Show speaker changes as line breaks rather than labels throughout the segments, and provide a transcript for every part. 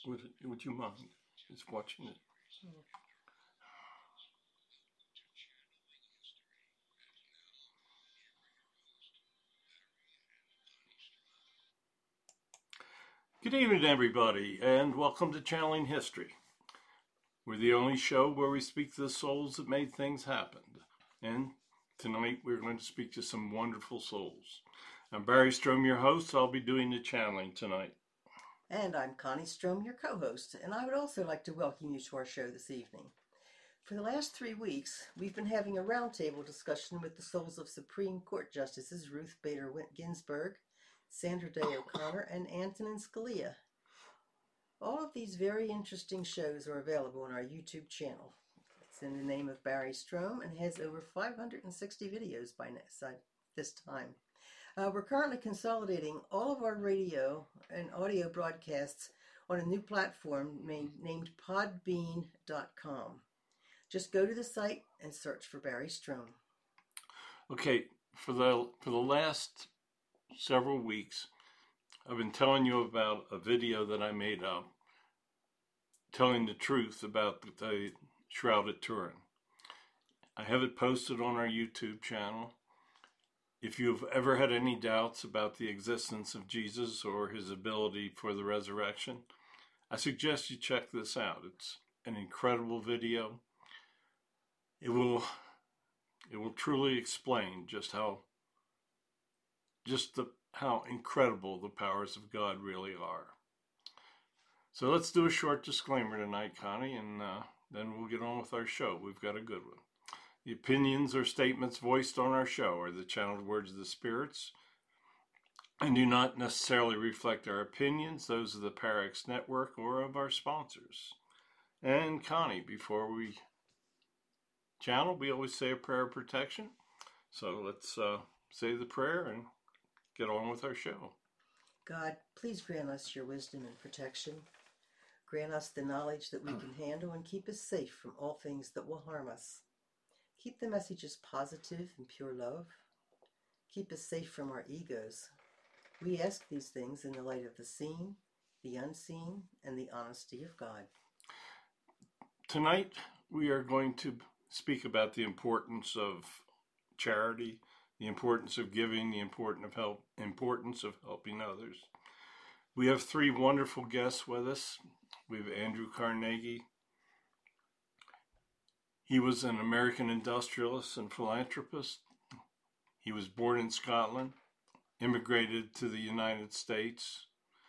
Would you mind just watching it? Good evening, everybody, and welcome to Channeling History. We're the only show where we speak to the souls that made things happen. And tonight we're going to speak to some wonderful souls. I'm Barry Strom, your host. I'll be doing the channeling tonight.
And I'm Connie Strom, your co-host, and I would also like to welcome you to our show this evening. For the last 3 weeks, we've been having a roundtable discussion with the souls of Supreme Court Justices Ruth Bader Ginsburg, Sandra Day O'Connor, and Antonin Scalia. All of these very interesting shows are available on our YouTube channel. It's in the name of Barry Strom and has over 560 videos by this time. We're currently consolidating all of our radio and audio broadcasts on a new platform named Podbean.com. Just go to the site and search for Barry Strom.
Okay, for the last several weeks, I've been telling you about a video that I made up telling the truth about the Shroud of Turin. I have it posted on our YouTube channel. If you've ever had any doubts about the existence of Jesus or his ability for the resurrection, I suggest you check this out. It's an incredible video. It will truly explain just how incredible the powers of God really are. So let's do a short disclaimer tonight, Connie, and then we'll get on with our show. We've got a good one. The opinions or statements voiced on our show are the channeled words of the spirits and do not necessarily reflect our opinions, those of the Parax Network or of our sponsors. And Connie, before we channel, we always say a prayer of protection. So let's say the prayer and get on with our show.
God, please grant us your wisdom and protection. Grant us the knowledge that we can handle and keep us safe from all things that will harm us. Keep the messages positive and pure love. Keep us safe from our egos. We ask these things in the light of the seen, the unseen, and the honesty of God.
Tonight, we are going to speak about the importance of charity, the importance of giving, the importance of helping others. We have 3 wonderful guests with us. We have Andrew Carnegie. He was an American industrialist and philanthropist. He was born in Scotland, immigrated to the United States,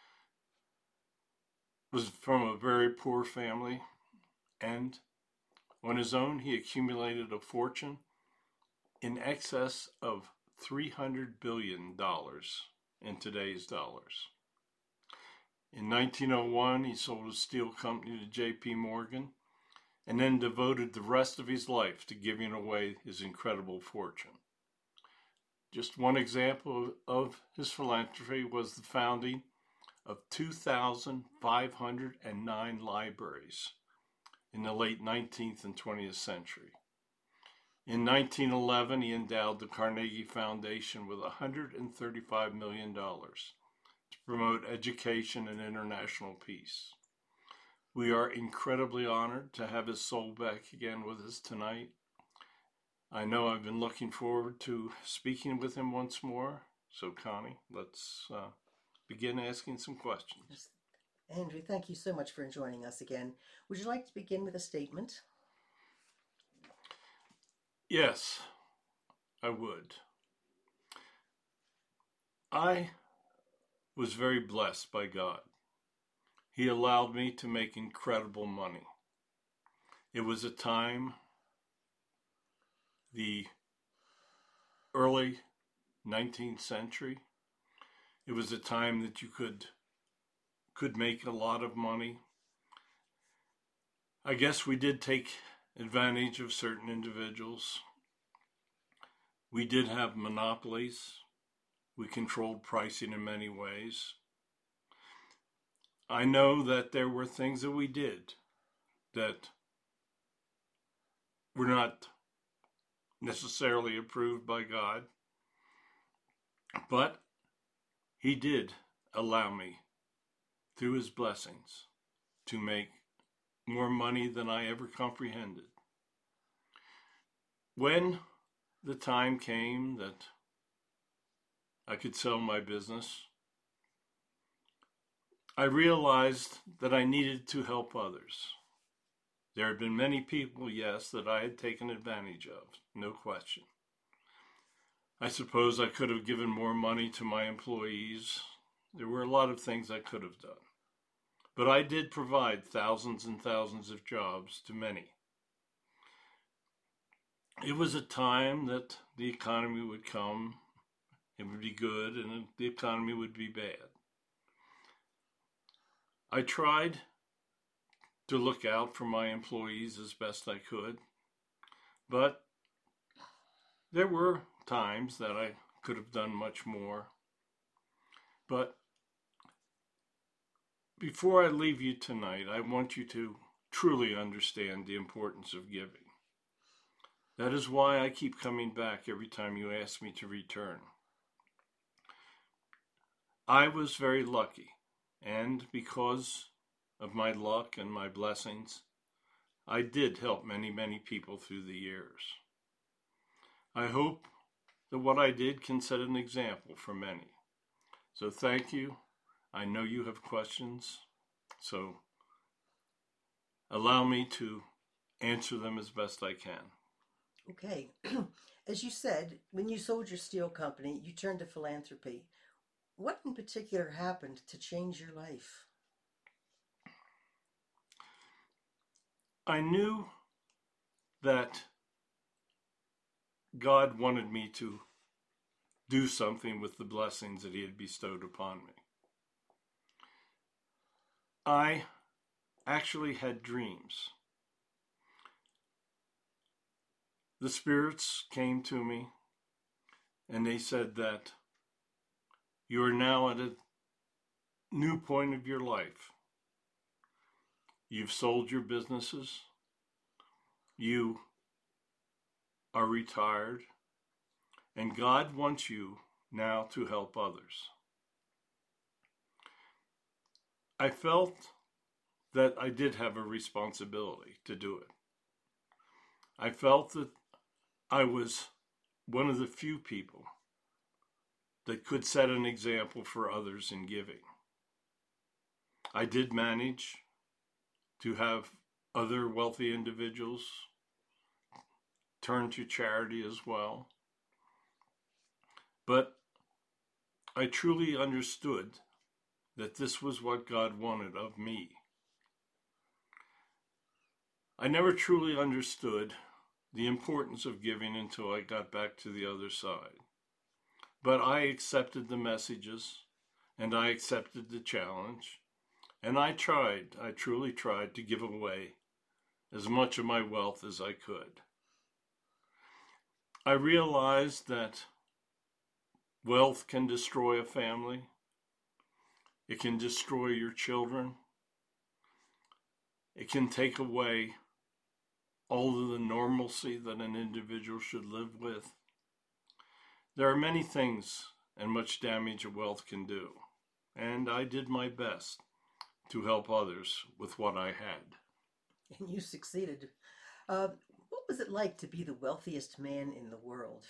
was from a very poor family, and on his own, he accumulated a fortune in excess of $300 billion in today's dollars. In 1901, he sold his steel company to J.P. Morgan, and then devoted the rest of his life to giving away his incredible fortune. Just one example of his philanthropy was the founding of 2,509 libraries in the late 19th and 20th century. In 1911, he endowed the Carnegie Foundation with $135 million to promote education and international peace. We are incredibly honored to have his soul back again with us tonight. I know I've been looking forward to speaking with him once more. So, Connie, let's begin asking some questions.
Yes. Andrew, thank you so much for joining us again. Would you like to begin with a statement?
Yes, I would. I was very blessed by God. He allowed me to make incredible money. It was a time, the early 19th century. It was a time that you could make a lot of money. I guess we did take advantage of certain individuals. We did have monopolies. We controlled pricing in many ways. I know that there were things that we did that were not necessarily approved by God, but he did allow me, through his blessings, to make more money than I ever comprehended. When the time came that I could sell my business, I realized that I needed to help others. There had been many people, yes, that I had taken advantage of, no question. I suppose I could have given more money to my employees. There were a lot of things I could have done. But I did provide thousands and thousands of jobs to many. It was a time that the economy would come, it would be good, and the economy would be bad. I tried to look out for my employees as best I could, but there were times that I could have done much more. But before I leave you tonight, I want you to truly understand the importance of giving. That is why I keep coming back every time you ask me to return. I was very lucky, and because of my luck and my blessings, I did help many, many people through the years. I hope that what I did can set an example for many. So thank you. I know you have questions, so allow me to answer them as best I can.
Okay. As you said, when you sold your steel company, you turned to philanthropy. What in particular happened to change your life?
I knew that God wanted me to do something with the blessings that He had bestowed upon me. I actually had dreams. The spirits came to me and they said that you are now at a new point of your life. You've sold your businesses. You are retired. And God wants you now to help others. I felt that I did have a responsibility to do it. I felt that I was one of the few people that could set an example for others in giving. I did manage to have other wealthy individuals turn to charity as well. But I truly understood that this was what God wanted of me. I never truly understood the importance of giving until I got back to the other side. But I accepted the messages, and I accepted the challenge, and I truly tried to give away as much of my wealth as I could. I realized that wealth can destroy a family. It can destroy your children. It can take away all of the normalcy that an individual should live with. There are many things and much damage a wealth can do, and I did my best to help others with what I had.
And you succeeded. What was it like to be the wealthiest man in the world?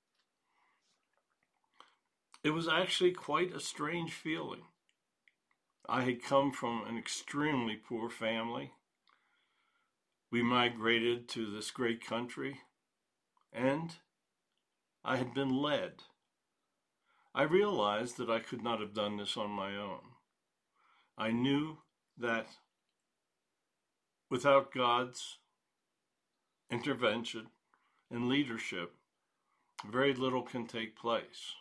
It was actually quite a strange feeling. I had come from an extremely poor family. We migrated to this great country, and I had been led. I realized that I could not have done this on my own. I knew that without God's intervention and leadership, very little can take place.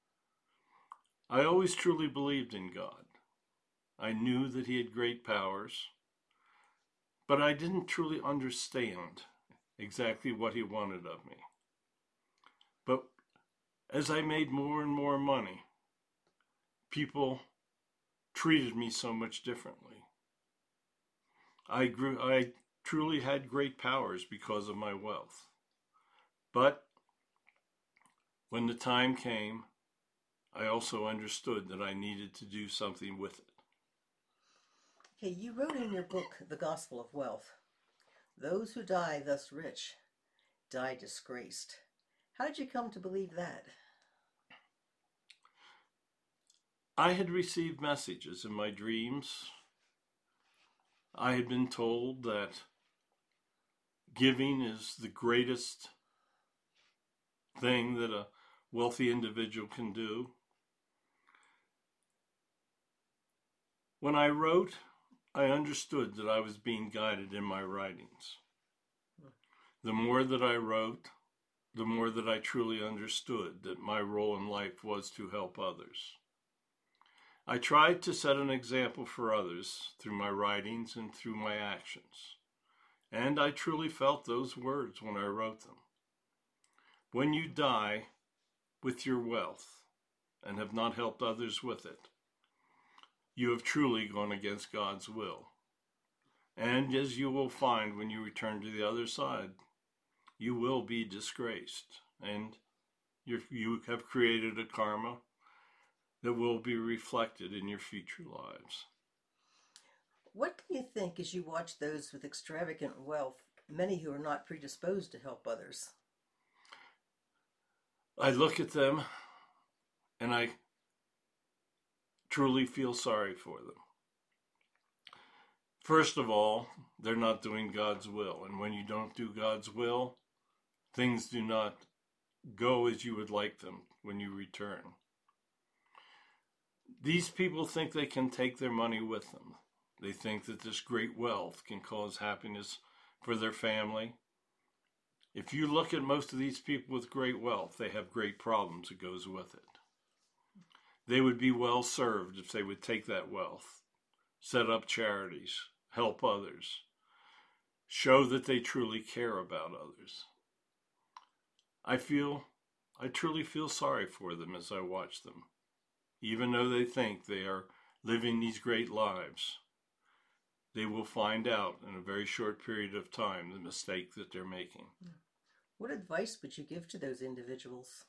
I always truly believed in God. I knew that He had great powers, but I didn't truly understand exactly what He wanted of me. But as I made more and more money, people treated me so much differently. I truly had great powers because of my wealth. But when the time came, I also understood that I needed to do something with it.
Okay, you wrote in your book, The Gospel of Wealth, those who die thus rich die disgraced. How did you come to believe that?
I had received messages in my dreams. I had been told that giving is the greatest thing that a wealthy individual can do. When I wrote, I understood that I was being guided in my writings. The more that I wrote, the more that I truly understood that my role in life was to help others. I tried to set an example for others through my writings and through my actions. And I truly felt those words when I wrote them. When you die with your wealth and have not helped others with it, you have truly gone against God's will. And as you will find when you return to the other side, you will be disgraced. And you have created a karma that will be reflected in your future lives.
What do you think as you watch those with extravagant wealth, many who are not predisposed to help others?
I look at them and I truly feel sorry for them. First of all, they're not doing God's will. And when you don't do God's will, things do not go as you would like them when you return. These people think they can take their money with them. They think that this great wealth can cause happiness for their family. If you look at most of these people with great wealth, they have great problems that goes with it. They would be well served if they would take that wealth, set up charities, help others, show that they truly care about others. I truly feel sorry for them as I watch them. Even though they think they are living these great lives, they will find out in a very short period of time the mistake that they're making.
What advice would you give to those individuals?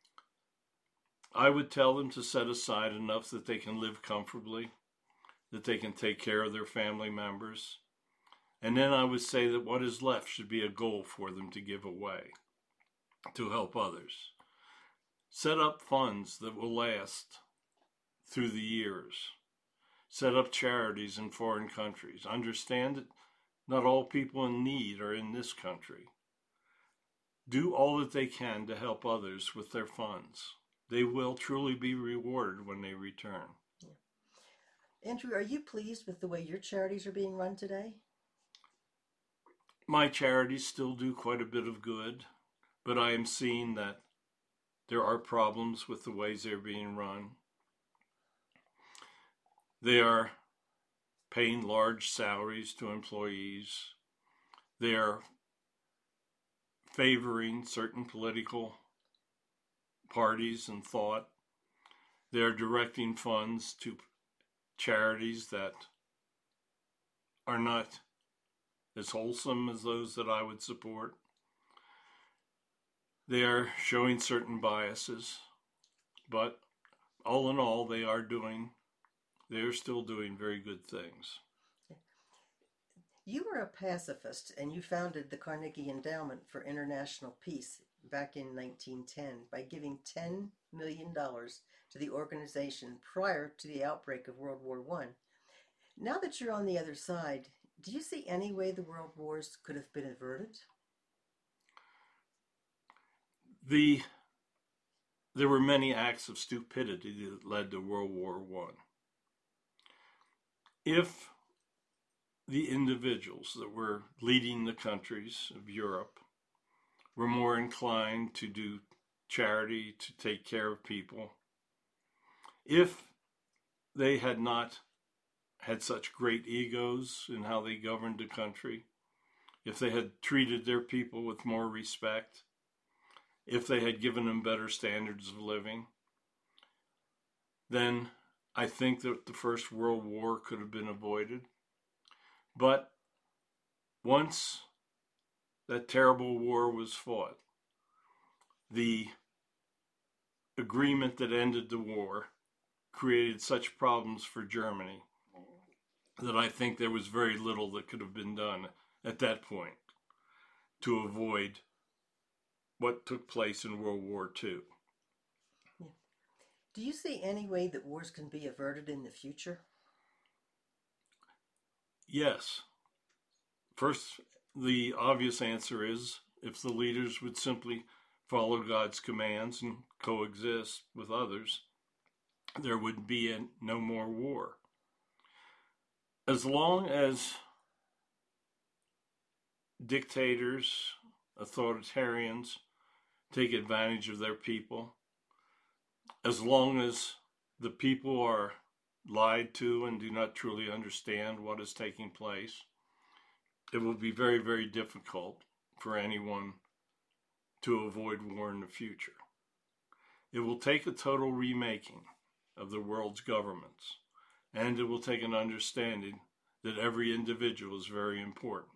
I would tell them to set aside enough that they can live comfortably, that they can take care of their family members. And then I would say that what is left should be a goal for them to give away, to help others. Set up funds that will last through the years. Set up charities in foreign countries. Understand that not all people in need are in this country. Do all that they can to help others with their funds. They will truly be rewarded when they return.
Andrew, are you pleased with the way your charities are being run today?
My charities still do quite a bit of good, but I am seeing that there are problems with the ways they're being run. They are paying large salaries to employees. They are favoring certain political parties and thought. They are directing funds to charities that are not as wholesome as those that I would support. They are showing certain biases, but all in all, they are still doing very good things.
You were a pacifist and you founded the Carnegie Endowment for International Peace back in 1910 by giving $10 million to the organization prior to the outbreak of World War I. Now that you're on the other side, do you see any way the world wars could have been averted?
There were many acts of stupidity that led to World War I. If the individuals that were leading the countries of Europe were more inclined to do charity, to take care of people, if they had not had such great egos in how they governed the country, if they had treated their people with more respect, if they had given them better standards of living, then I think that the First World War could have been avoided. But once that terrible war was fought, the agreement that ended the war created such problems for Germany that I think there was very little that could have been done at that point to avoid what took place in World War II.
Yeah. Do you see any way that wars can be averted in the future?
Yes. First, the obvious answer is if the leaders would simply follow God's commands and coexist with others, there would be no more war. As long as dictators, authoritarians take advantage of their people, as long as the people are lied to and do not truly understand what is taking place, it will be very, very difficult for anyone to avoid war in the future. It will take a total remaking of the world's governments, and it will take an understanding that every individual is very important.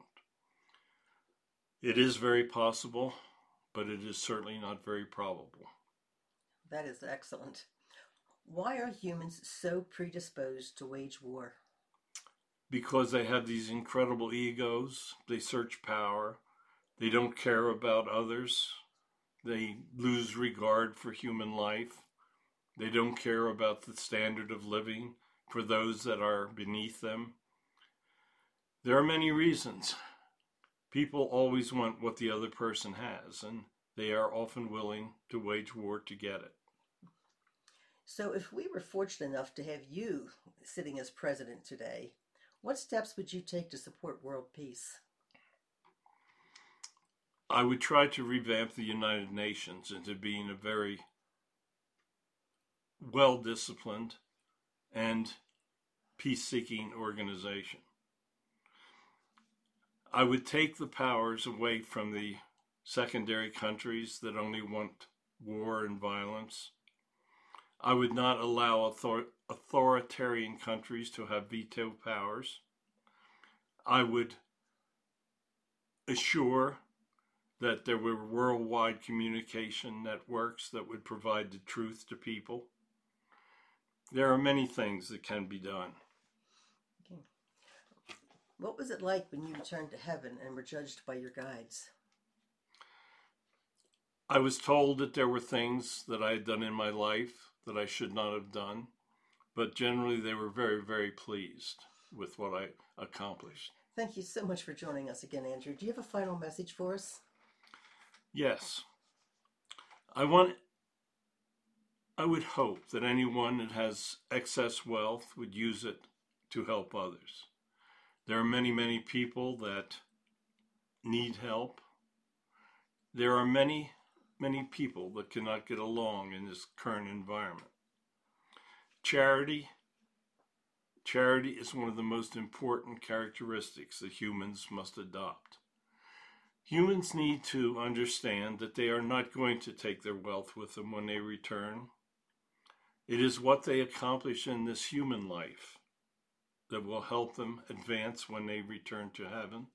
It is very possible, but it is certainly not very probable.
That is excellent. Why are humans so predisposed to wage war?
Because they have these incredible egos, they search power, they don't care about others, they lose regard for human life, they don't care about the standard of living for those that are beneath them. There are many reasons. People always want what the other person has, and they are often willing to wage war to get it.
So if we were fortunate enough to have you sitting as president today, what steps would you take to support world peace?
I would try to revamp the United Nations into being a very well-disciplined and peace-seeking organization. I would take the powers away from the secondary countries that only want war and violence. I would not allow authoritarian countries to have veto powers. I would assure that there were worldwide communication networks that would provide the truth to people. There are many things that can be done.
Okay. What was it like when you returned to heaven and were judged by your guides?
I was told that there were things that I had done in my life that I should not have done, but generally they were very, very pleased with what I accomplished.
Thank you so much for joining us again, Andrew. Do you have a final message for us?
Yes. I would hope that anyone that has excess wealth would use it to help others. There are many, many people that need help. There are many, many people that cannot get along in this current environment. Charity is one of the most important characteristics that humans must adopt. Humans need to understand that they are not going to take their wealth with them when they return. It is what they accomplish in this human life that will help them advance when they return to heaven.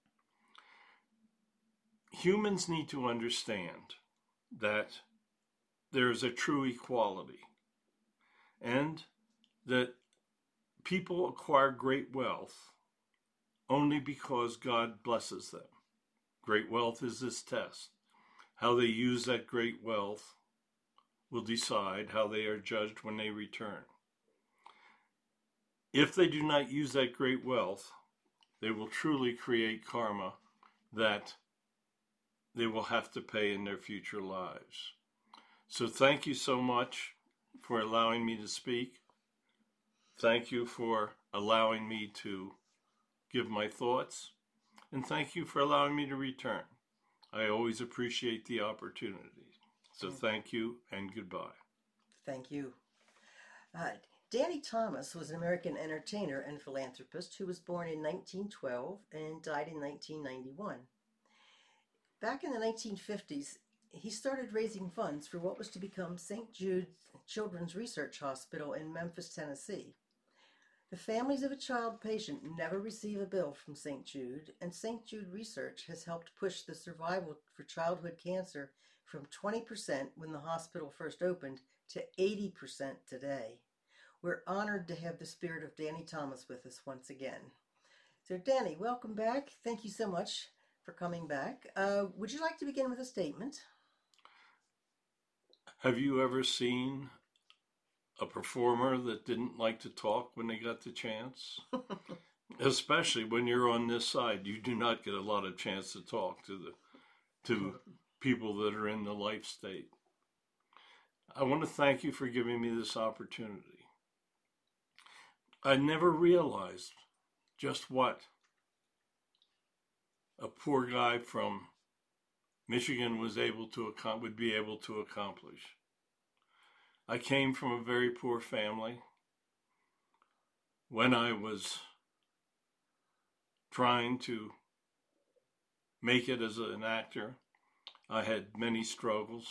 Humans need to understand that there is a true equality and that people acquire great wealth only because God blesses them. Great wealth is this test. How they use that great wealth will decide how they are judged when they return. If they do not use that great wealth, they will truly create karma that they will have to pay in their future lives. So thank you so much for allowing me to speak. Thank you for allowing me to give my thoughts. And thank you for allowing me to return. I always appreciate the opportunity. So thank you and goodbye.
Thank you. Danny Thomas was an American entertainer and philanthropist who was born in 1912 and died in 1991. Back in the 1950s, he started raising funds for what was to become St. Jude Children's Research Hospital in Memphis, Tennessee. The families of a child patient never receive a bill from St. Jude, and St. Jude Research has helped push the survival for childhood cancer from 20% when the hospital first opened to 80% today. We're honored to have the spirit of Danny Thomas with us once again. So, Danny, welcome back. Thank you so much for coming back. Would you like to begin with a statement?
Have you ever seen a performer that didn't like to talk when they got the chance? Especially when you're on this side, you do not get a lot of chance to talk to people that are in the life state. I want to thank you for giving me this opportunity. I never realized just what a poor guy from Michigan would be able to accomplish. I came from a very poor family. When I was trying to make it as an actor, I had many struggles.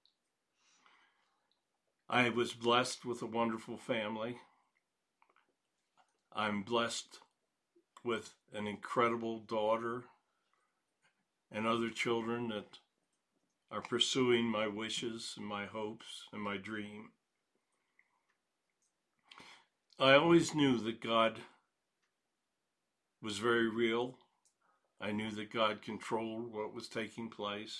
I was blessed with a wonderful family. I'm blessed with an incredible daughter and other children that are pursuing my wishes and my hopes and my dream. I always knew that God was very real. I knew that God controlled what was taking place.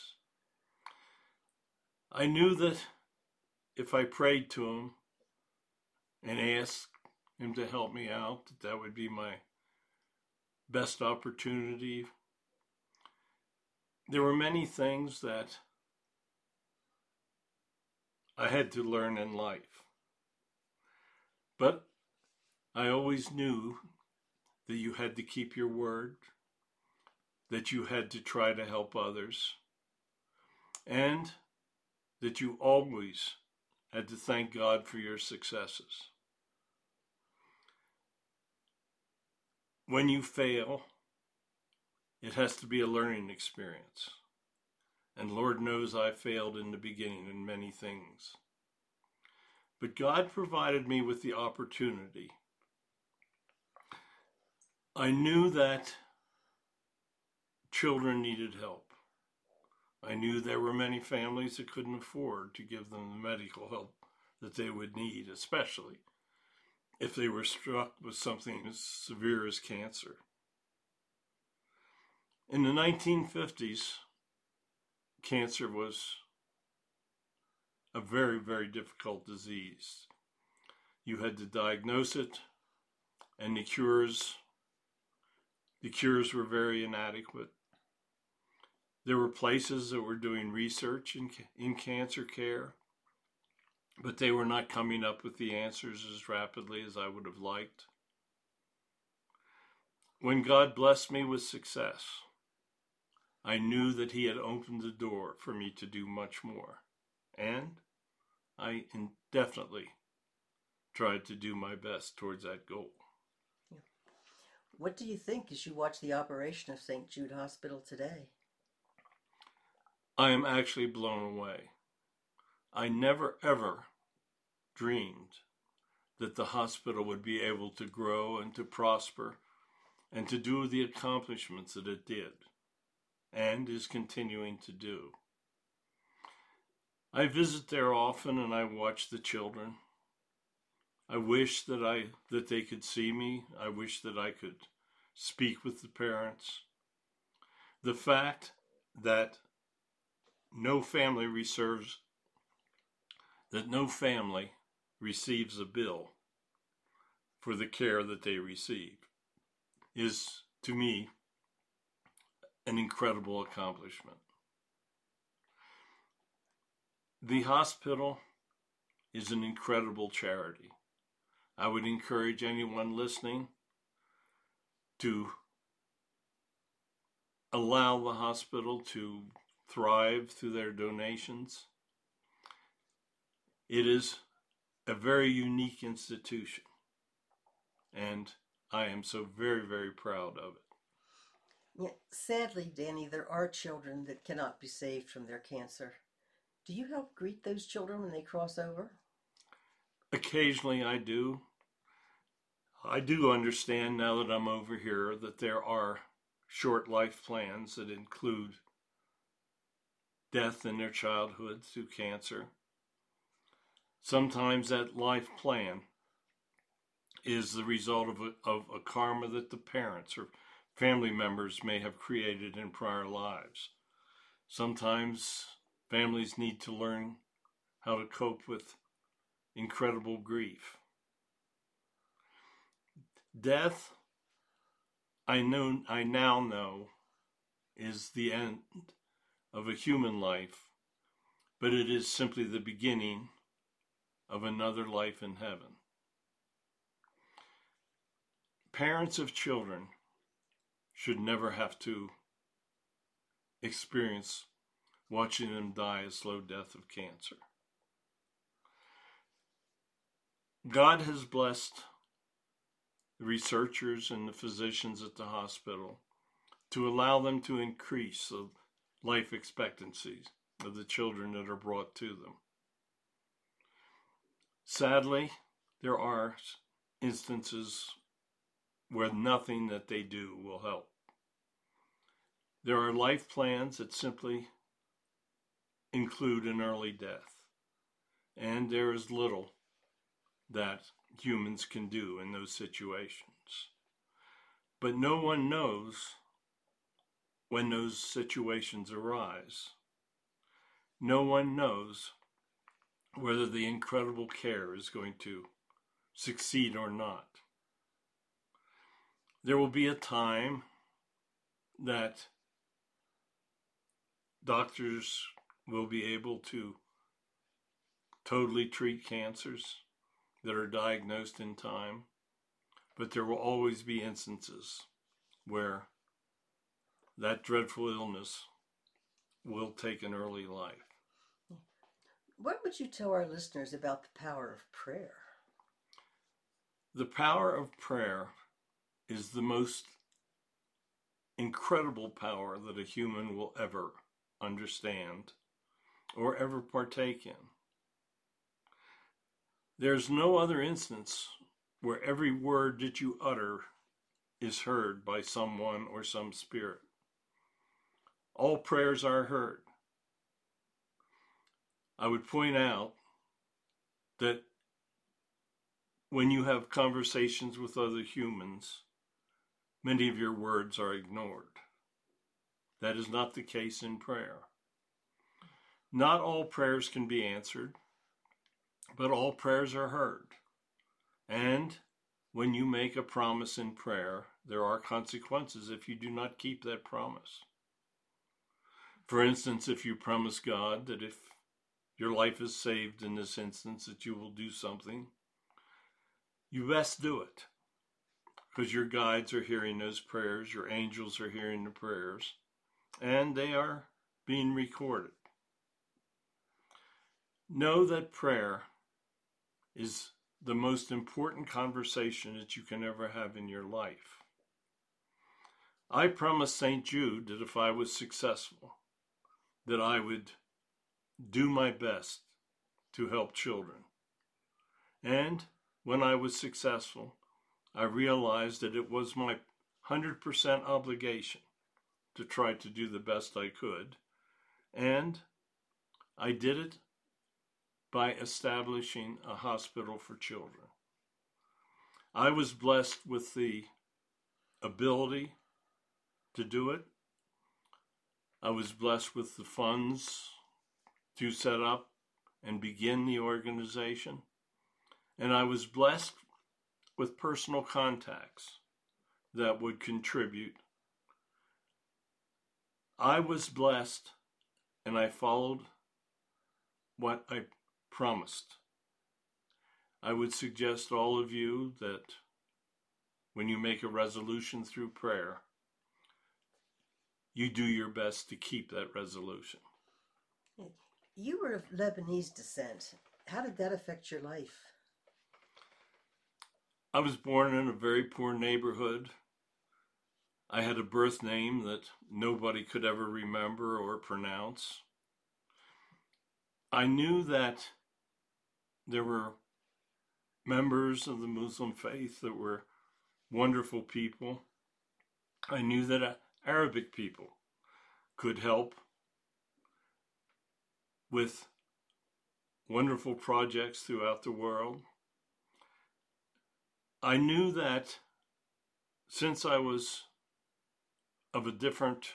I knew that if I prayed to him and asked him to help me out, that would be my best opportunity. There were many things that I had to learn in life, but I always knew that you had to keep your word, that you had to try to help others, and that you always had to thank God for your successes. When you fail, it has to be a learning experience. And Lord knows I failed in the beginning in many things. But God provided me with the opportunity. I knew that children needed help. I knew there were many families that couldn't afford to give them the medical help that they would need, especially if they were struck with something as severe as cancer. In the 1950s, cancer was a very, very difficult disease. You had to diagnose it, and the cures were very inadequate. There were places that were doing research in cancer care, but they were not coming up with the answers as rapidly as I would have liked. When God blessed me with success, I knew that he had opened the door for me to do much more, and I definitely tried to do my best towards that goal.
What do you think as you watch the operation of St. Jude Hospital today?
I am actually blown away. I never, ever dreamed that the hospital would be able to grow and to prosper and to do the accomplishments that it did and is continuing to do. I visit there often and I watch the children. I wish that they could see me. I wish that I could speak with the parents. The fact that no family receives a bill for the care that they receive is, to me, an incredible accomplishment. The hospital is an incredible charity. I would encourage anyone listening to allow the hospital to thrive through their donations. It is a very unique institution, and I am so very, very proud of it.
Yeah, sadly, Danny, there are children that cannot be saved from their cancer. Do you help greet those children when they cross over?
Occasionally I do. I do understand now that I'm over here that there are short life plans that include death in their childhood through cancer. Sometimes that life plan is the result of a karma that the parents or family members may have created in prior lives. Sometimes families need to learn how to cope with incredible grief. Death, I now know, is the end of a human life, but it is simply the beginning of another life in heaven. Parents of children should never have to experience watching them die a slow death of cancer. God has blessed the researchers and the physicians at the hospital to allow them to increase the life expectancies of the children that are brought to them. Sadly, there are instances where nothing that they do will help. There are life plans that simply include an early death, and there is little that humans can do in those situations. But no one knows when those situations arise. No one knows whether the incredible care is going to succeed or not. There will be a time that doctors will be able to totally treat cancers that are diagnosed in time, but there will always be instances where that dreadful illness will take an early life.
What would you tell our listeners about the power of prayer?
The power of prayer is the most incredible power that a human will ever understand or ever partake in. There's no other instance where every word that you utter is heard by someone or some spirit. All prayers are heard. I would point out that when you have conversations with other humans, many of your words are ignored. That is not the case in prayer. Not all prayers can be answered, but all prayers are heard. And when you make a promise in prayer, there are consequences if you do not keep that promise. For instance, if you promise God that if your life is saved in this instance, that you will do something, you best do it, because your guides are hearing those prayers, your angels are hearing the prayers, and they are being recorded. Know that prayer is the most important conversation that you can ever have in your life. I promised St. Jude that if I was successful, that I would do my best to help children. And when I was successful, I realized that it was my 100% obligation to try to do the best I could. And I did it by establishing a hospital for children. I was blessed with the ability to do it. I was blessed with the funds to set up and begin the organization. And I was blessed with personal contacts that would contribute. I was blessed, and I followed what I promised. I would suggest all of you that when you make a resolution through prayer, you do your best to keep that resolution.
You were of Lebanese descent. How did that affect your life?
I was born in a very poor neighborhood. I had a birth name that nobody could ever remember or pronounce. I knew that there were members of the Muslim faith that were wonderful people. I knew that Arabic people could help with wonderful projects throughout the world. I knew that since I was of a different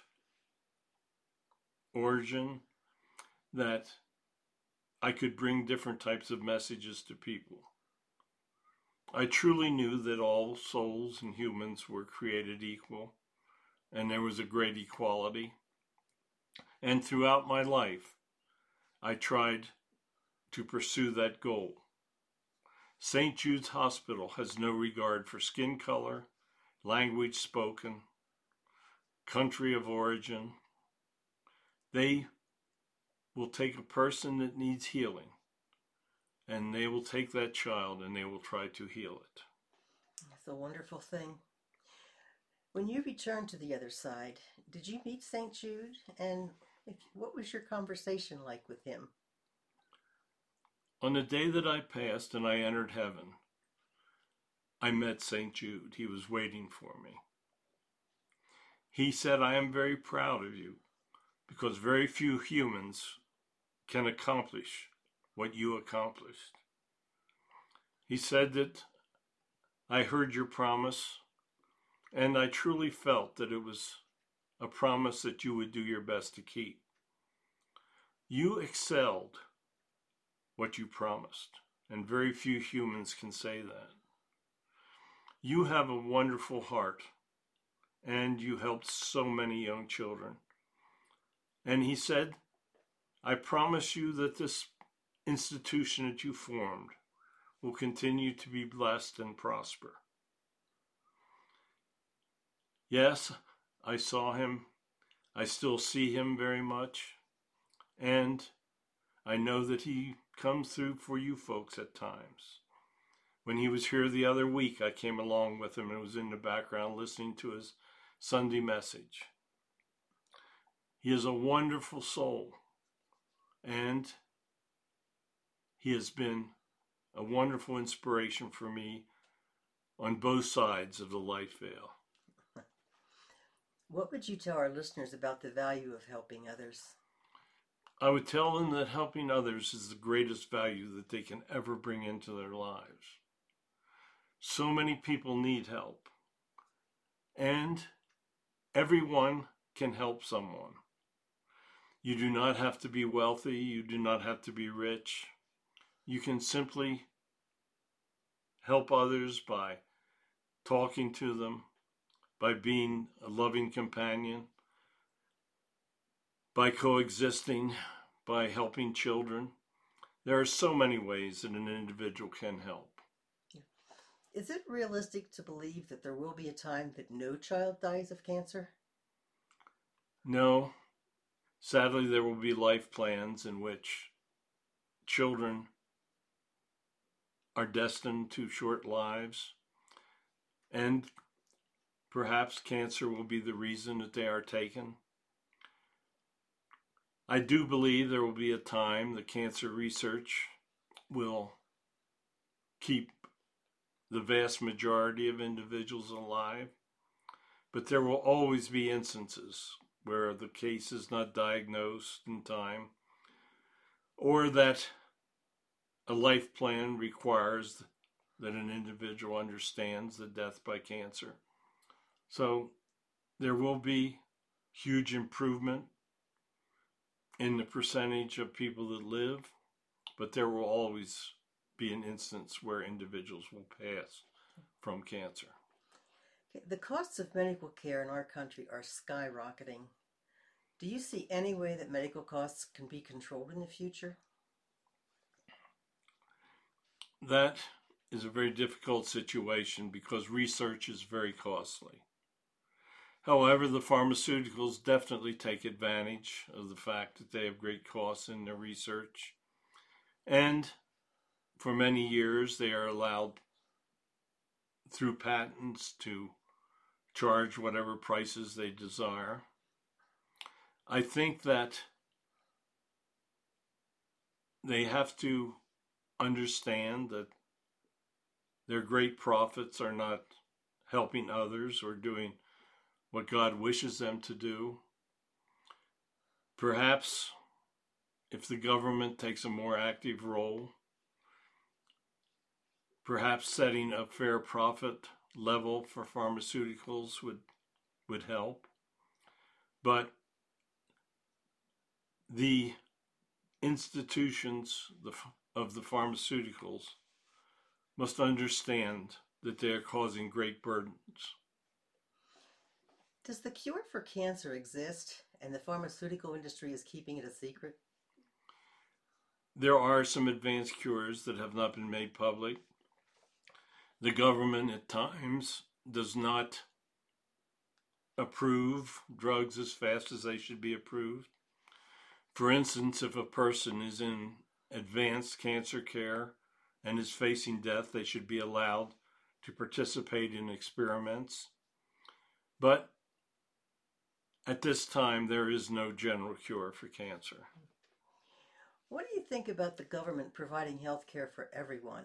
origin, that I could bring different types of messages to people. I truly knew that all souls and humans were created equal, and there was a great equality. And throughout my life, I tried to pursue that goal. St. Jude's Hospital has no regard for skin color, language spoken, country of origin. They will take a person that needs healing, and they will take that child and they will try to heal it.
It's a wonderful thing. When you returned to the other side, did you meet St. Jude? And what was your conversation like with him?
On the day that I passed and I entered heaven, I met St. Jude. He was waiting for me. He said, "I am very proud of you because very few humans can accomplish what you accomplished." He said that I heard your promise, and I truly felt that it was a promise that you would do your best to keep. You excelled what you promised, and very few humans can say that. You have a wonderful heart, and you helped so many young children. And he said, "I promise you that this institution that you formed will continue to be blessed and prosper." Yes, I saw him. I still see him very much. And I know that he comes through for you folks at times. When he was here the other week, I came along with him and was in the background listening to his Sunday message. He is a wonderful soul, and he has been a wonderful inspiration for me on both sides of the life veil.
What would you tell our listeners about the value of helping others?
I would tell them that helping others is the greatest value that they can ever bring into their lives. So many people need help, and everyone can help someone. You do not have to be wealthy. You do not have to be rich. You can simply help others by talking to them, by being a loving companion, by coexisting, by helping children. There are so many ways that an individual can help.
Is it realistic to believe that there will be a time that no child dies of cancer?
No. Sadly, there will be life plans in which children are destined to short lives, and perhaps cancer will be the reason that they are taken. I do believe there will be a time that cancer research will keep the vast majority of individuals alive, but there will always be instances where the case is not diagnosed in time, or that a life plan requires that an individual understands the death by cancer. So there will be huge improvement in the percentage of people that live, but there will always be an instance where individuals will pass from cancer.
The costs of medical care in our country are skyrocketing. Do you see any way that medical costs can be controlled in the future?
That is a very difficult situation because research is very costly. However, the pharmaceuticals definitely take advantage of the fact that they have great costs in their research. And for many years, they are allowed through patents to charge whatever prices they desire. I think that they have to understand that their great profits are not helping others or doing what God wishes them to do. Perhaps if the government takes a more active role, Perhaps setting a fair profit level for pharmaceuticals would help. But the institutions of the pharmaceuticals must understand that they are causing great burdens.
Does the cure for cancer exist and the pharmaceutical industry is keeping it a secret?
There are some advanced cures that have not been made public. The government at times does not approve drugs as fast as they should be approved. For instance, if a person is in advanced cancer care and is facing death, they should be allowed to participate in experiments. But at this time, there is no general cure for cancer.
What do you think about the government providing health care for everyone?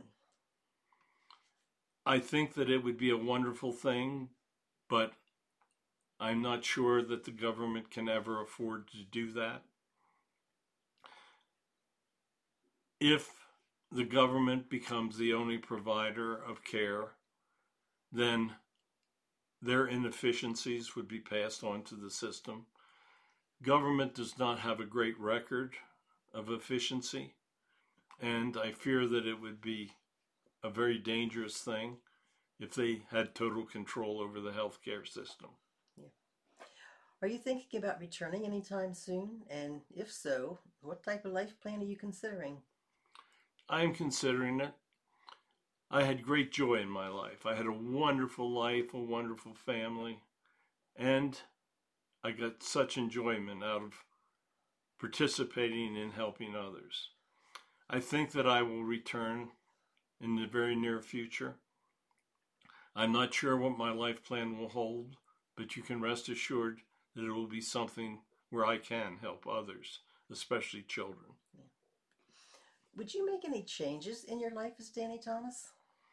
I think that it would be a wonderful thing, but I'm not sure that the government can ever afford to do that. If the government becomes the only provider of care, then their inefficiencies would be passed on to the system. Government does not have a great record of efficiency, and I fear that it would be a very dangerous thing if they had total control over the healthcare system.
Yeah. Are you thinking about returning anytime soon? And if so, what type of life plan are you considering?
I'm considering it. I had great joy in my life. I had a wonderful life, a wonderful family, and I got such enjoyment out of participating in helping others. I think that I will return in the very near future. I'm not sure what my life plan will hold, but you can rest assured that it will be something where I can help others, especially children.
Yeah. Would you make any changes in your life as Danny Thomas?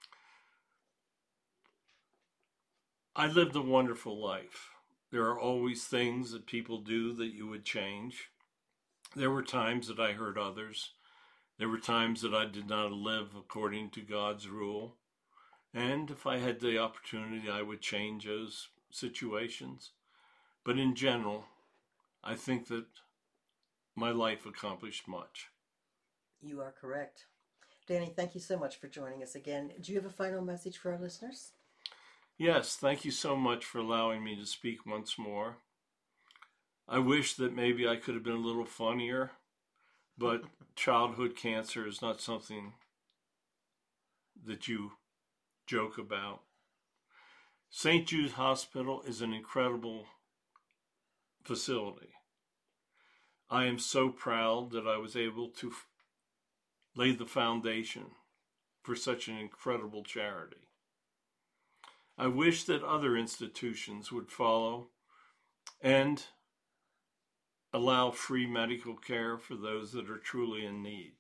I lived a wonderful life. There are always things that people do that you would change. There were times that I hurt others. There were times that I did not live according to God's rule. And if I had the opportunity, I would change those situations. But in general, I think that my life accomplished much.
You are correct. Danny, thank you so much for joining us again. Do you have a final message for our listeners?
Yes, thank you so much for allowing me to speak once more. I wish that maybe I could have been a little funnier, but childhood cancer is not something that you joke about. St. Jude Hospital is an incredible facility. I am so proud that I was able to lay the foundation for such an incredible charity. I wish that other institutions would follow and allow free medical care for those that are truly in need.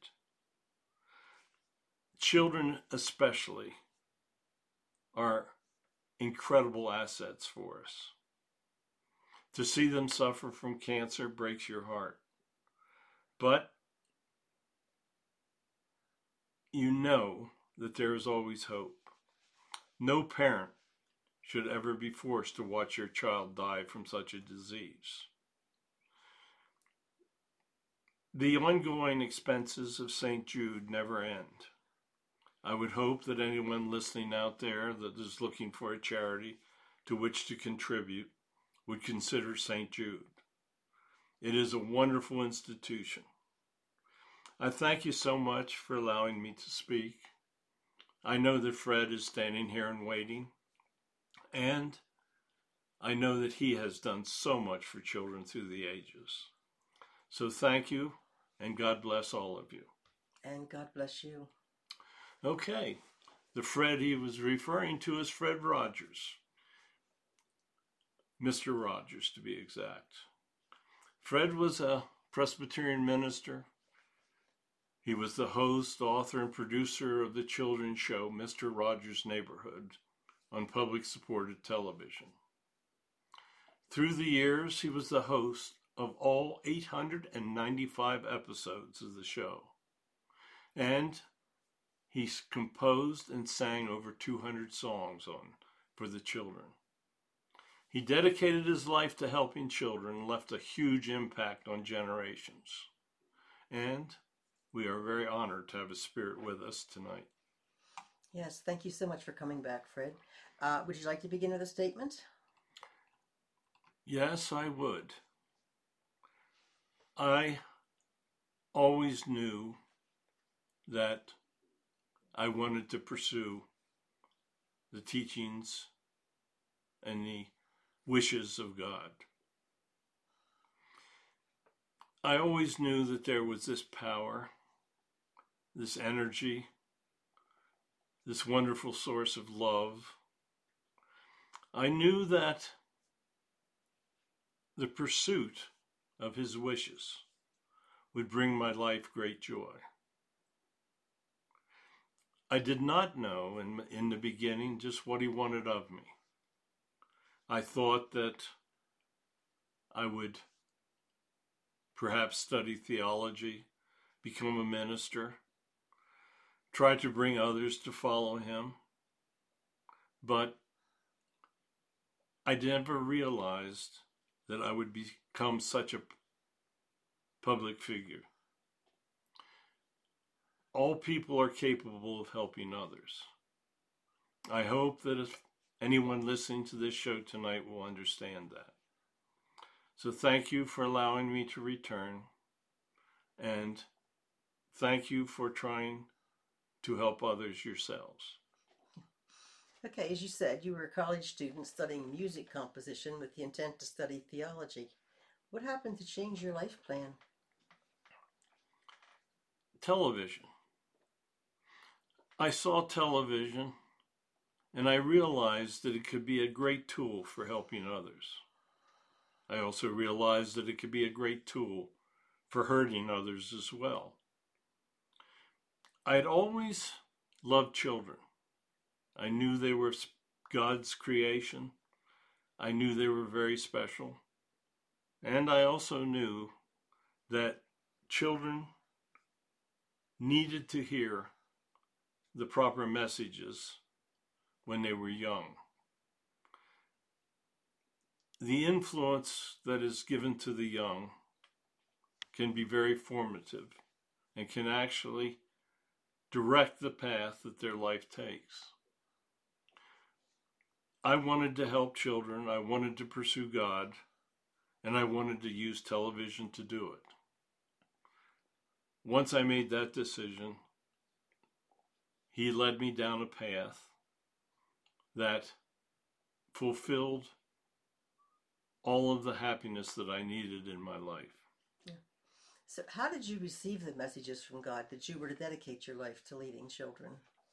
Children especially are incredible assets for us. To see them suffer from cancer breaks your heart. But you know that there is always hope. No parent should ever be forced to watch your child die from such a disease. The ongoing expenses of St. Jude never end. I would hope that anyone listening out there that is looking for a charity to which to contribute would consider St. Jude. It is a wonderful institution. I thank you so much for allowing me to speak. I know that Fred is standing here and waiting, and I know that he has done so much for children through the ages. So thank you, and God bless all of you.
And God bless you.
Okay, the Fred he was referring to is Fred Rogers. Mr. Rogers, to be exact. Fred was a Presbyterian minister. He was the host, author, and producer of the children's show, Mr. Rogers' Neighborhood, on public-supported television. Through the years, he was the host of all 895 episodes of the show. And he composed and sang over 200 songs for the children. He dedicated his life to helping children and left a huge impact on generations. And we are very honored to have his spirit with us tonight.
Yes, thank you so much for coming back, Fred. Would you like to begin with a statement?
Yes, I would. I always knew that I wanted to pursue the teachings and the wishes of God. I always knew that there was this power, this energy, this wonderful source of love. I knew that the pursuit of his wishes would bring my life great joy. I did not know in the beginning just what he wanted of me. I thought that I would perhaps study theology, become a minister, try to bring others to follow him. But I never realized that I would become such a public figure. All people are capable of helping others. I hope that if anyone listening to this show tonight will understand that. So thank you for allowing me to return, and thank you for trying to help others yourselves.
Okay, as you said, you were a college student studying music composition with the intent to study theology. What happened to change your life plan?
Television. I saw television, and I realized that it could be a great tool for helping others. I also realized that it could be a great tool for hurting others as well. I had always loved children. I knew they were God's creation. I knew they were very special. And I also knew that children needed to hear the proper messages when they were young. The influence that is given to the young can be very formative and can actually direct the path that their life takes. I wanted to help children, I wanted to pursue God, and I wanted to use television to do it. Once I made that decision, he led me down a path that fulfilled all of the happiness that I needed in my life.
Yeah. So how did you receive the messages from God that you were to dedicate your life to leading children?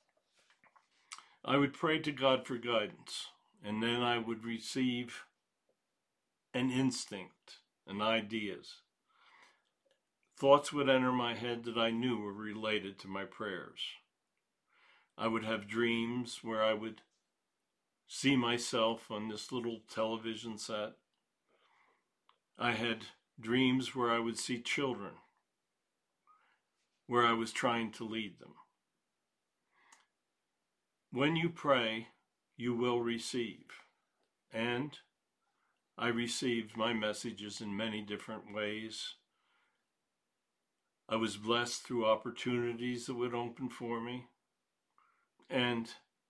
I would pray to God for guidance, and then I would receive an instinct and ideas. Thoughts would enter my head that I knew were related to my prayers. I would have dreams where I would see myself on this little television set. I had dreams where I would see children, where I was trying to lead them. When you pray, you will receive. And I received my messages in many different ways. I was blessed through opportunities that would open for me. And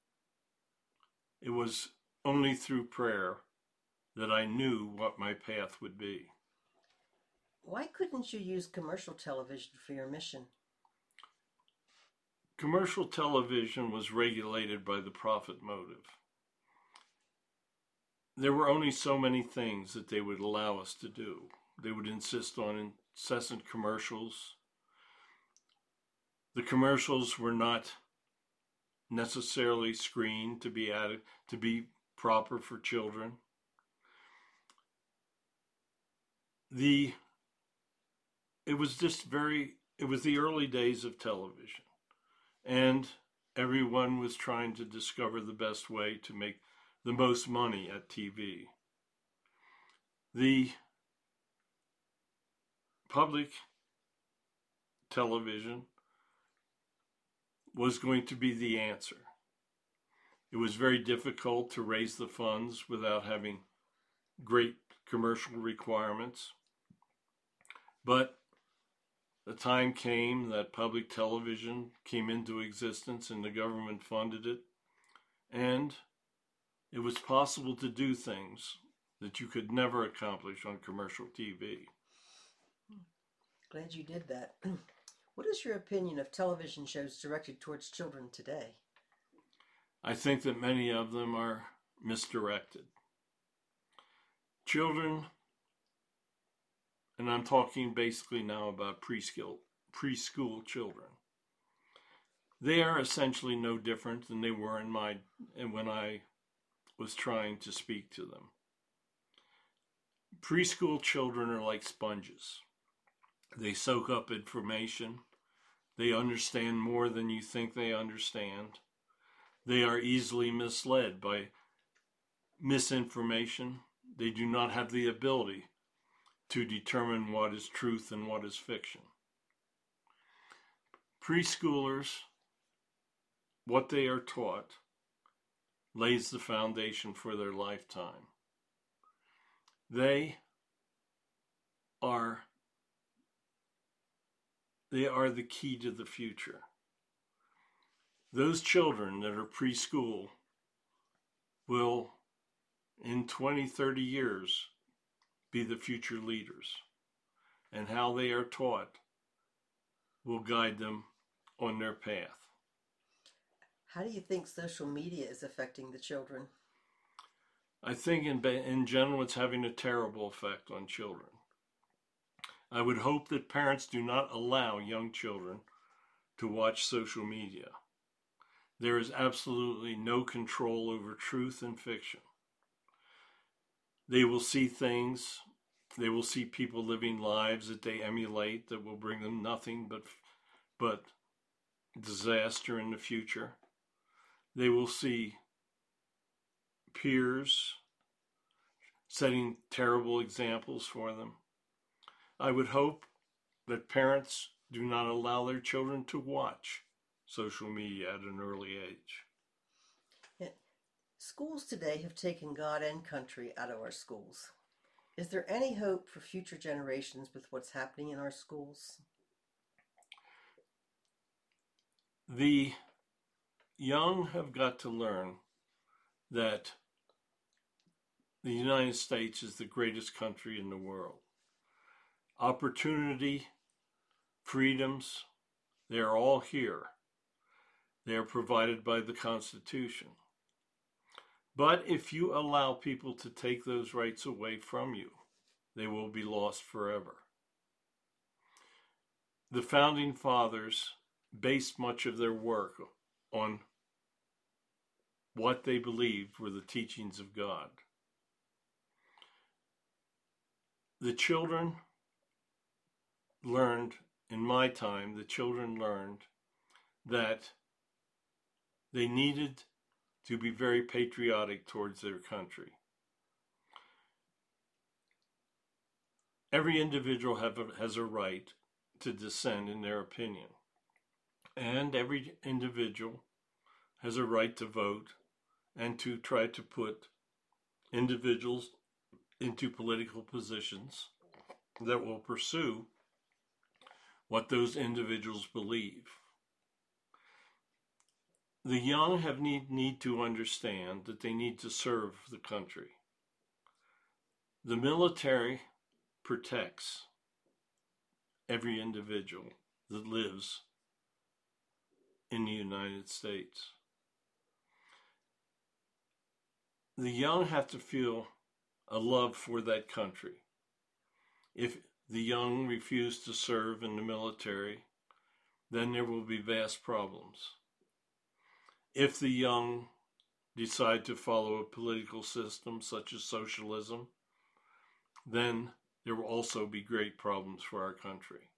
it was only through prayer that I knew what my path would be.
Why couldn't you use commercial television for your mission?
Commercial television was regulated by the profit motive. There were only so many things that they would allow us to do. They would insist on incessant commercials. The commercials were not necessarily screened to be proper for children. It was the early days of television, and everyone was trying to discover the best way to make the most money at TV. The public television was going to be the answer. It was very difficult to raise the funds without having great commercial requirements. But the time came that public television came into existence and the government funded it. And it was possible to do things that you could never accomplish on commercial TV.
Glad you did that. What is your opinion of television shows directed towards children today?
I think that many of them are misdirected. Children, and I'm talking basically now about preschool children, they are essentially no different than they were when I was trying to speak to them. Preschool children are like sponges. They soak up information. They understand more than you think they understand. They are easily misled by misinformation. They do not have the ability to determine what is truth and what is fiction. Preschoolers, what they are taught, lays the foundation for their lifetime. They are the key to the future. Those children that are preschool will, in 20, 30 years, be the future leaders. And how they are taught will guide them on their path.
How do you think social media is affecting the children?
I think in general it's having a terrible effect on children. I would hope that parents do not allow young children to watch social media. There is absolutely no control over truth and fiction. They will see things, they will see people living lives that they emulate that will bring them nothing but disaster in the future. They will see peers setting terrible examples for them. I would hope that parents do not allow their children to watch social media at an early age.
Schools today have taken God and country out of our schools. Is there any hope for future generations with what's happening in our schools?
The young have got to learn that the United States is the greatest country in the world. Opportunity, freedoms, they are all here. They are provided by the Constitution. But if you allow people to take those rights away from you, they will be lost forever. The Founding Fathers based much of their work on what they believed were the teachings of God. The children learned, in my time, that they needed to be very patriotic towards their country. Every individual has a right to dissent in their opinion. And every individual has a right to vote and to try to put individuals into political positions that will pursue what those individuals believe. The young need to understand that they need to serve the country. The military protects every individual that lives in the United States. The young have to feel a love for that country. If the young refuse to serve in the military, then there will be vast problems. If the young decide to follow a political system such as socialism, then there will also be great problems for our country.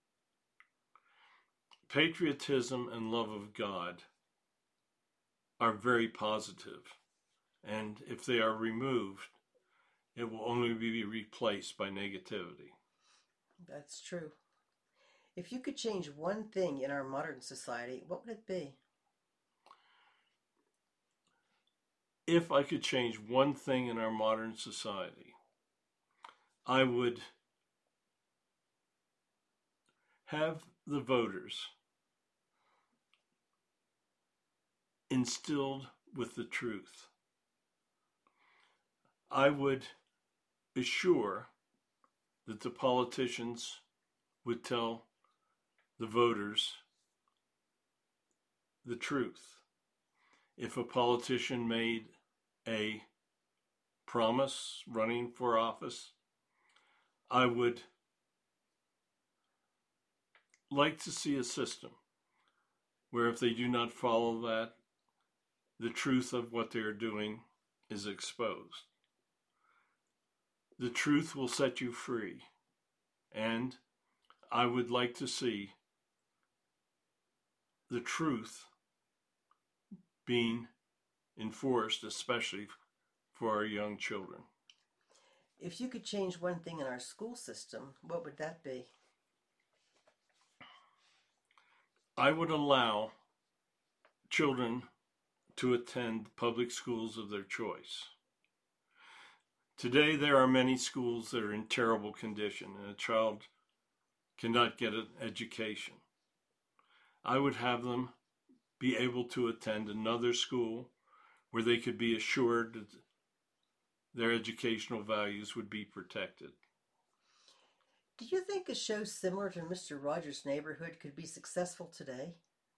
Patriotism and love of God are very positive, and if they are removed, it will only be replaced by negativity.
That's true. If you could change one thing in our modern society, what would it be?
if I could change one thing in our modern society, I would have the voters instilled with the truth. I would assure that the politicians would tell the voters the truth. If a politician made a promise running for office, I would like to see a system where if they do not follow that, the truth of what they're doing is exposed. The truth will set you free, and I would like to see the truth being enforced, especially for our young children.
If you could change one thing in our school system, what would that be?
I would allow children to attend public schools of their choice. Today, there are many schools that are in terrible condition, and a child cannot get an education. I would have them be able to attend another school where they could be assured that their educational values would be protected.
Do you think a show similar to Mr. Rogers' Neighborhood could be successful today?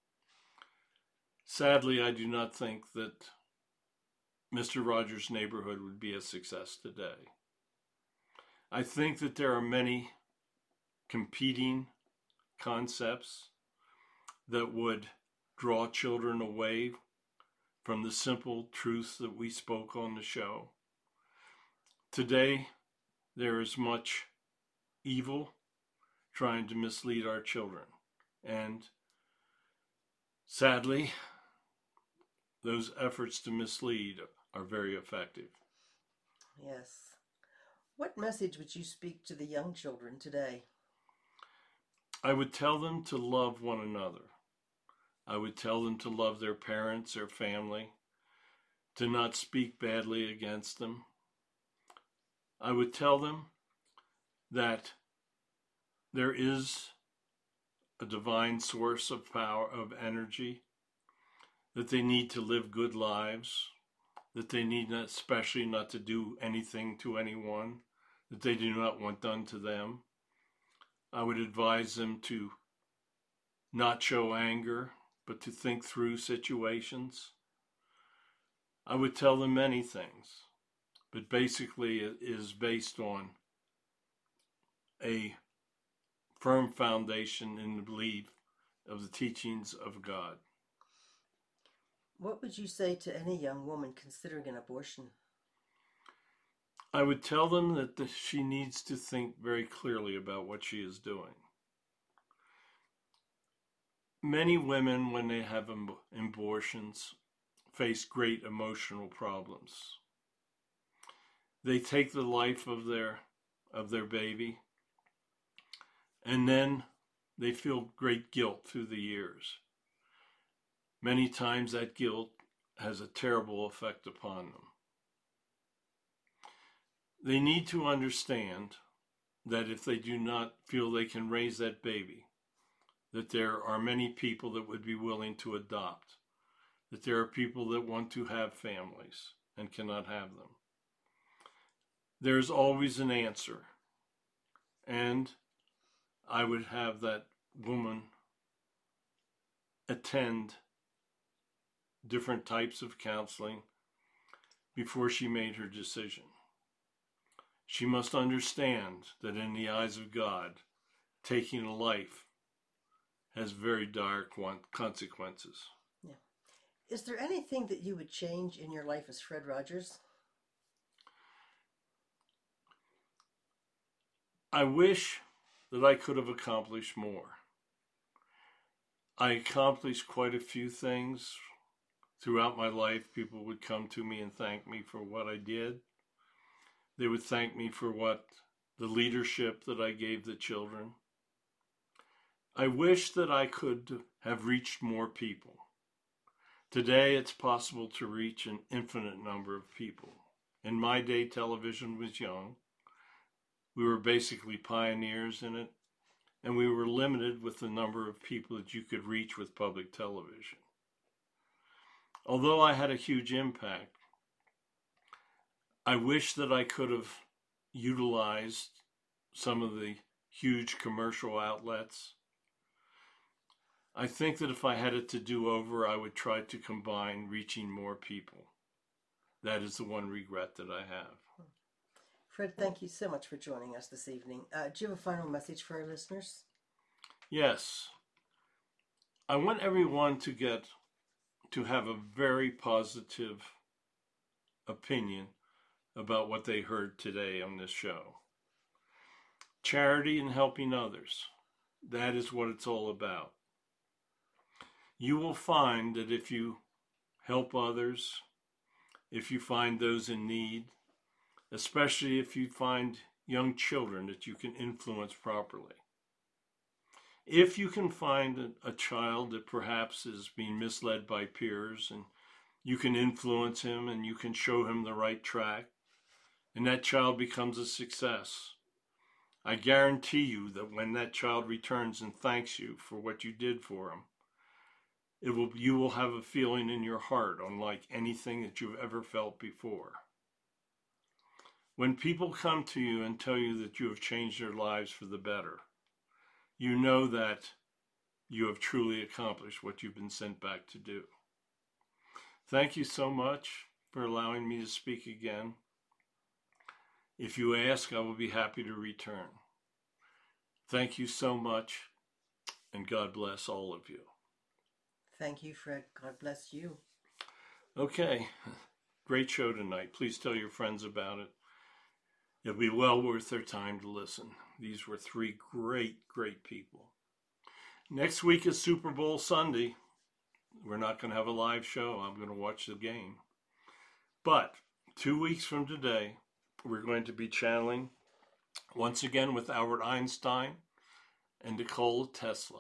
Sadly, I do not think that Mr. Rogers' Neighborhood would be a success today. I think that there are many competing concepts that would draw children away from the simple truths that we spoke on the show. Today, there is much evil trying to mislead our children, and sadly, those efforts to mislead are very effective.
Yes. What message would you speak to the young children today?
I would tell them to love one another. I would tell them to love their parents, their family, to not speak badly against them. I would tell them that there is a divine source of power, of energy, that they need to live good lives, that they need not, especially not to do anything to anyone that they do not want done to them. I would advise them to not show anger, but to think through situations. I would tell them many things, but basically it is based on a firm foundation in the belief of the teachings of God.
What would you say to any young woman considering an abortion?
I would tell them that she needs to think very clearly about what she is doing. Many women, when they have abortions, face great emotional problems. They take the life of their baby, and then they feel great guilt through the years. Many times that guilt has a terrible effect upon them. They need to understand that if they do not feel they can raise that baby, that there are many people that would be willing to adopt, that there are people that want to have families and cannot have them. There's always an answer, and I would have that woman attend different types of counseling before she made her decision. She must understand that in the eyes of God, taking a life has very dire consequences.
Yeah. Is there anything that you would change in your life as Fred Rogers?
I wish that I could have accomplished more. I accomplished quite a few things throughout my life. People would come to me and thank me for what I did. They would thank me for the leadership that I gave the children. I wish that I could have reached more people. Today, it's possible to reach an infinite number of people. In my day, television was young. We were basically pioneers in it, and we were limited with the number of people that you could reach with public television. Although I had a huge impact, I wish that I could have utilized some of the huge commercial outlets. I think that if I had it to do over, I would try to combine reaching more people. That is the one regret that I have.
Fred, thank you so much for joining us this evening. Do you have a final message for our listeners?
Yes. I want everyone to have a very positive opinion about what they heard today on this show. Charity and helping others. That is what it's all about. You will find that if you help others, if you find those in need, especially if you find young children that you can influence properly. If you can find a child that perhaps is being misled by peers and you can influence him and you can show him the right track, and that child becomes a success, I guarantee you that when that child returns and thanks you for what you did for him, you will have a feeling in your heart unlike anything that you've ever felt before. When people come to you and tell you that you have changed their lives for the better, you know that you have truly accomplished what you've been sent back to do. Thank you so much for allowing me to speak again. If you ask, I will be happy to return. Thank you so much, and God bless all of you.
Thank you, Fred. God bless you.
Okay, great show tonight. Please tell your friends about it. It'll be well worth their time to listen. These were three great people. Next week is Super Bowl Sunday. We're not going to have a live show. I'm going to watch the game. But 2 weeks from today, we're going to be channeling once again with Albert Einstein and Nikola Tesla.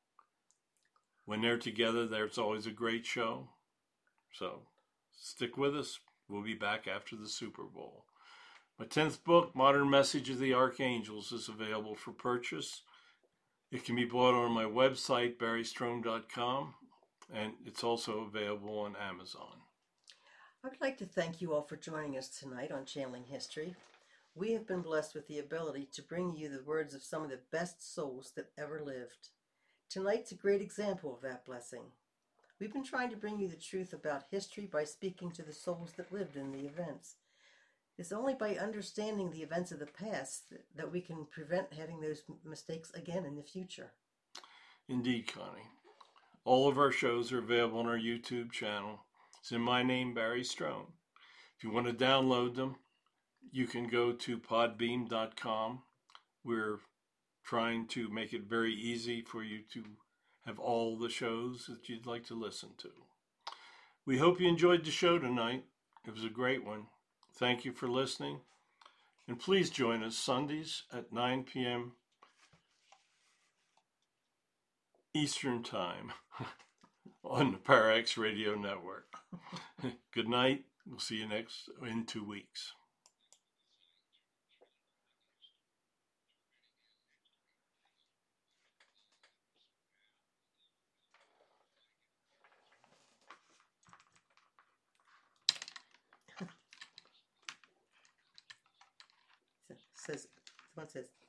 When they're together, there's always a great show. So stick with us. We'll be back after the Super Bowl. My 10th book, Modern Message of the Archangels, is available for purchase. It can be bought on my website, barrystrom.com, and it's also available on Amazon.
I would like to thank you all for joining us tonight on Channeling History. We have been blessed with the ability to bring you the words of some of the best souls that ever lived. Tonight's a great example of that blessing. We've been trying to bring you the truth about history by speaking to the souls that lived in the events. It's only by understanding the events of the past that we can prevent having those mistakes again in the future.
Indeed, Connie. All of our shows are available on our YouTube channel. It's in my name, Barry Strome. If you want to download them, you can go to podbeam.com. We're trying to make it very easy for you to have all the shows that you'd like to listen to. We hope you enjoyed the show tonight. It was a great one. Thank you for listening. And please join us Sundays at 9 p.m. Eastern Time on the ParaX Radio Network. Good night. We'll see you in 2 weeks.
Someone says